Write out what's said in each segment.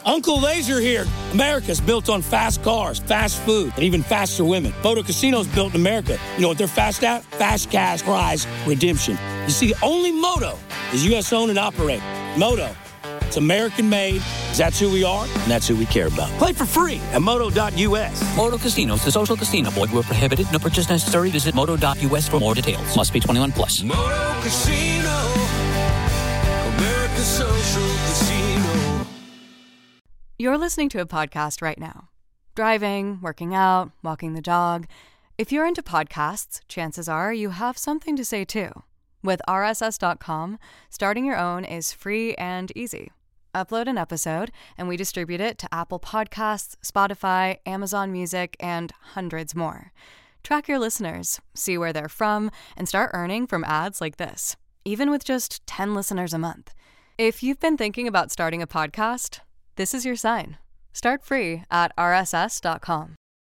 Uncle Laser here. America's built on fast cars, fast food, and even faster women. Moto Casino's built in America. You know what they're fast at? Fast cash prize redemption. You see, only Moto is U.S. owned and operated. Moto, it's American made. That's who we are, and that's who we care about. Play for free at moto.us. Moto Casinos, the social casino. Void where prohibited. No purchase necessary. Visit moto.us for more details. Must be 21 plus. Moto Casino, America's social casino. You're listening to a podcast right now. Driving, working out, walking the dog. If you're into podcasts, chances are you have something to say too. With RSS.com, starting your own is free and easy. Upload an episode, and we distribute it to Apple Podcasts, Spotify, Amazon Music, and hundreds more. Track your listeners, see where they're from, and start earning from ads like this, even with just 10 listeners a month. If you've been thinking about starting a podcast, this is your sign. Start free at rss.com.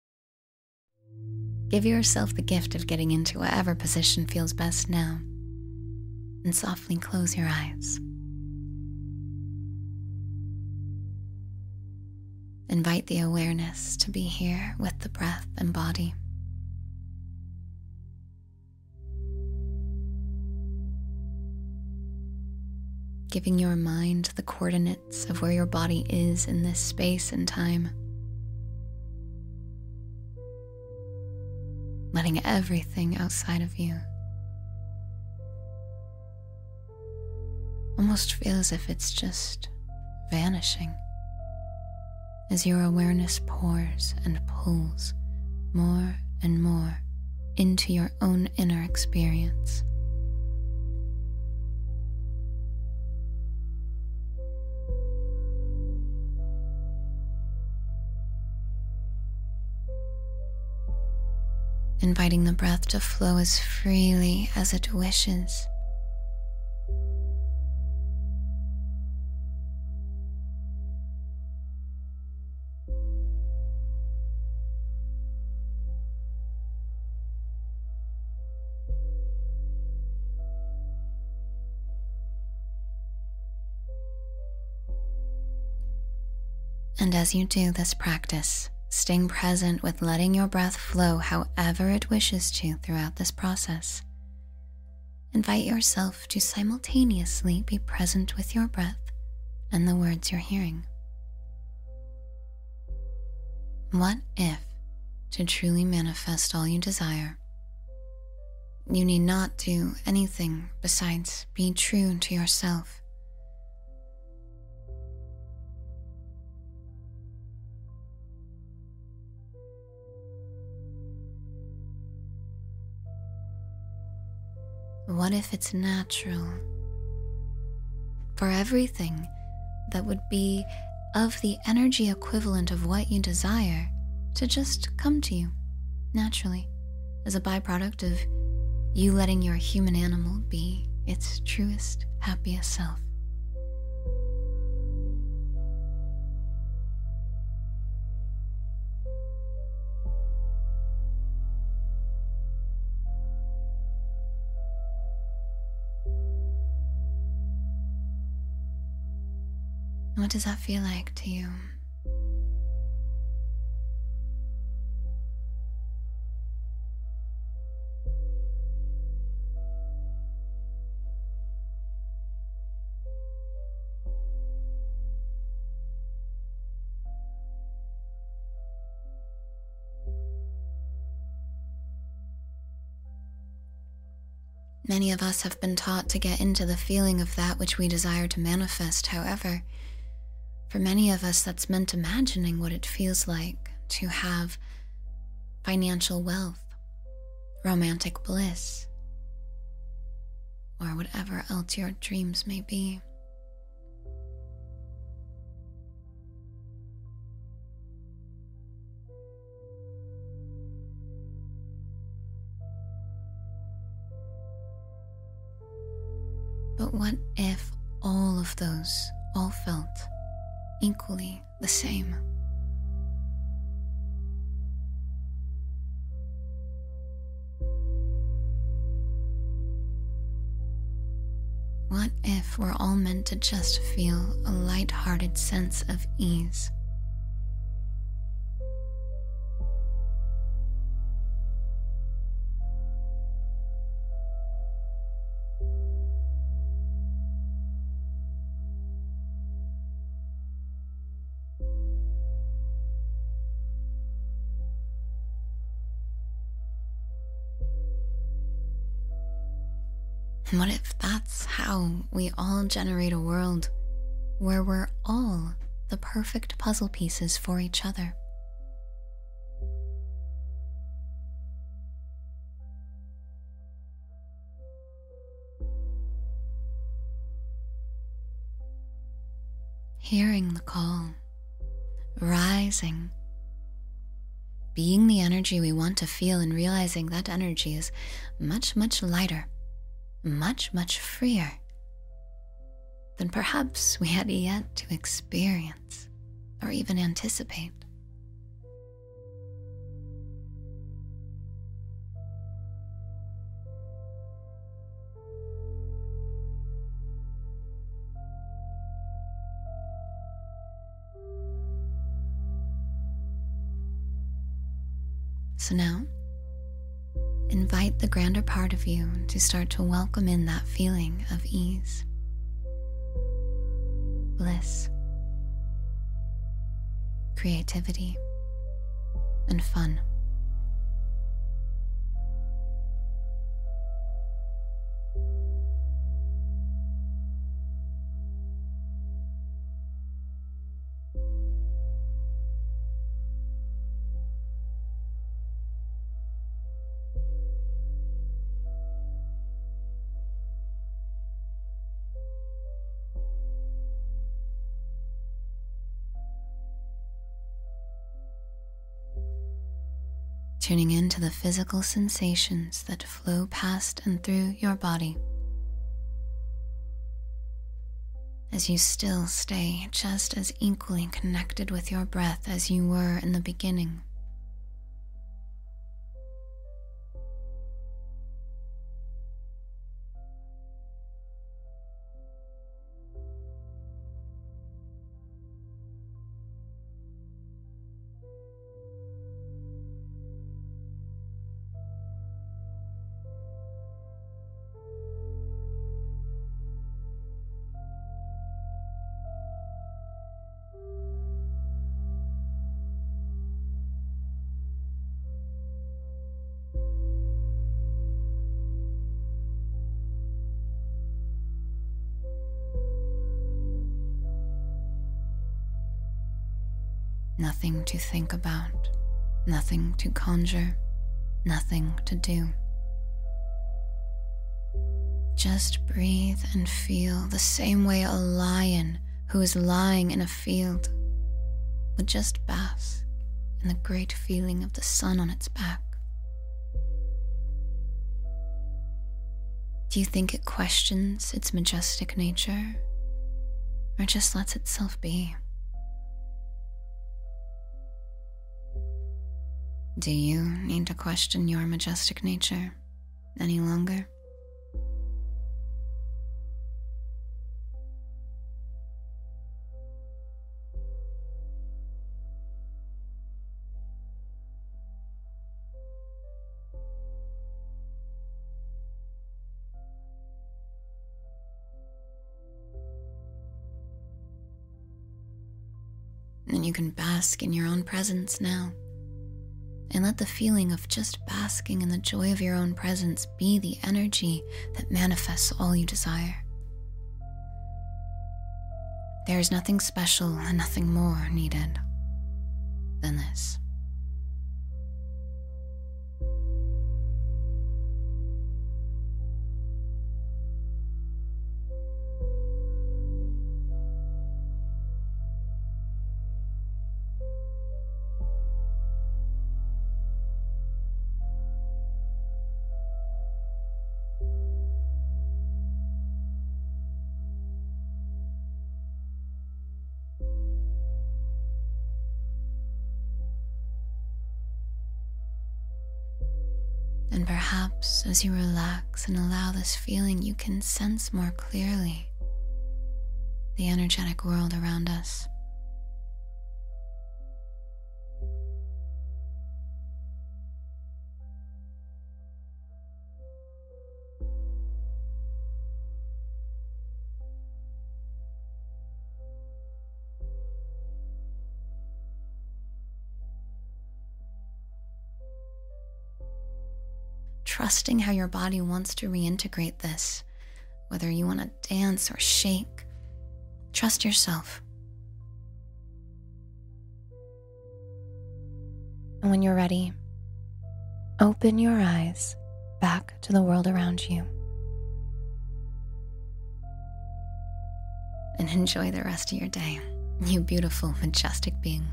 Give yourself the gift of getting into whatever position feels best now, and softly close your eyes. Invite the awareness to be here with the breath and body. Giving your mind the coordinates of where your body is in this space and time. Letting everything outside of you almost feel as if it's just vanishing as your awareness pours and pulls more and more into your own inner experience. Inviting the breath to flow as freely as it wishes. And as you do this practice, staying present with letting your breath flow however it wishes to throughout this process, invite yourself to simultaneously be present with your breath and the words you're hearing. What if, to truly manifest all you desire, you need not do anything besides be true to yourself? What if it's natural for everything that would be of the energy equivalent of what you desire to just come to you naturally as a byproduct of you letting your human animal be its truest, happiest self? What does that feel like to you? Many of us have been taught to get into the feeling of that which we desire to manifest. However, for many of us, that's meant imagining what it feels like to have financial wealth, romantic bliss, or whatever else your dreams may be. But what if all of those all felt equally the same? What if we're all meant to just feel a light-hearted sense of ease? What if that's how we all generate a world where we're all the perfect puzzle pieces for each other? Hearing the call, rising, being the energy we want to feel, and realizing that energy is much, much lighter, much, much freer than perhaps we had yet to experience or even anticipate. So now, invite the grander part of you to start to welcome in that feeling of ease, bliss, creativity, and fun. Tuning into the physical sensations that flow past and through your body as you still stay just as equally connected with your breath as you were in the beginning. Nothing to think about, nothing to conjure, nothing to do. Just breathe and feel the same way a lion who is lying in a field would just bask in the great feeling of the sun on its back. Do you think it questions its majestic nature, or just lets itself be? Do you need to question your majestic nature any longer? And you can bask in your own presence now. And let the feeling of just basking in the joy of your own presence be the energy that manifests all you desire. There is nothing special and nothing more needed than this. And perhaps as you relax and allow this feeling, you can sense more clearly the energetic world around us. Trusting how your body wants to reintegrate this, whether you want to dance or shake. Trust yourself. And when you're ready, open your eyes back to the world around you. And enjoy the rest of your day, you beautiful, majestic being.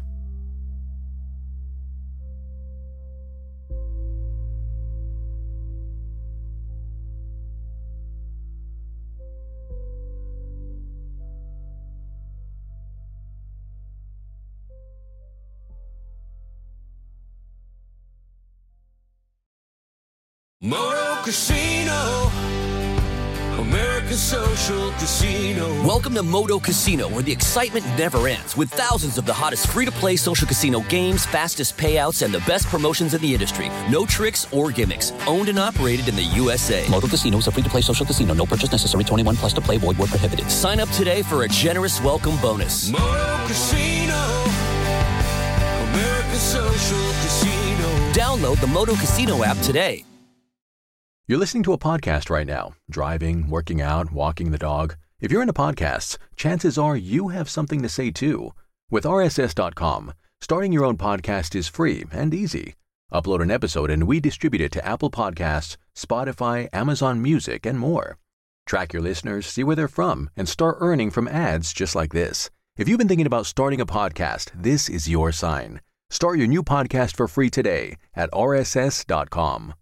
Moto Casino, America's social casino. Welcome to Moto Casino, where the excitement never ends, with thousands of the hottest free-to-play social casino games, fastest payouts, and the best promotions in the industry. No tricks or gimmicks. Owned and operated in the USA. Moto Casino is a free-to-play social casino. No purchase necessary. 21 plus to play. Void where prohibited. Sign up today for a generous welcome bonus. Moto Casino, America's social casino. Download the Moto Casino app today. You're listening to a podcast right now, driving, working out, walking the dog. If you're into podcasts, chances are you have something to say too. With RSS.com, starting your own podcast is free and easy. Upload an episode and we distribute it to Apple Podcasts, Spotify, Amazon Music, and more. Track your listeners, see where they're from, and start earning from ads just like this. If you've been thinking about starting a podcast, this is your sign. Start your new podcast for free today at RSS.com.